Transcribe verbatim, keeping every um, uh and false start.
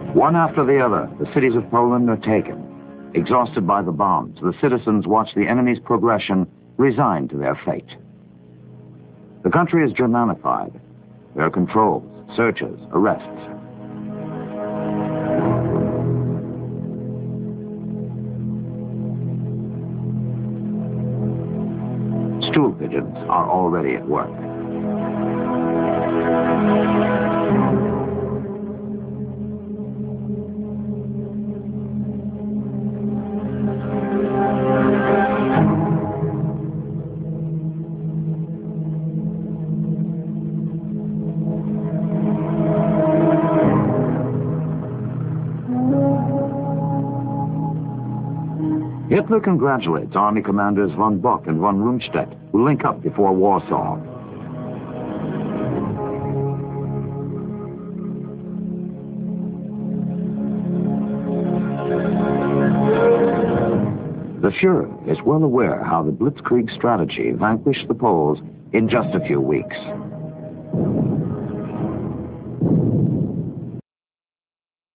One after the other, the cities of Poland are taken. Exhausted by the bombs, the citizens watch the enemy's progression, resigned to their fate. The country is Germanified. There are controls, searches, arrests. Stool pigeons are already at work. Hitler congratulates Army commanders von Bock and von Rundstedt, who link up before Warsaw. The Fuhrer is well aware how the Blitzkrieg strategy vanquished the Poles in just a few weeks.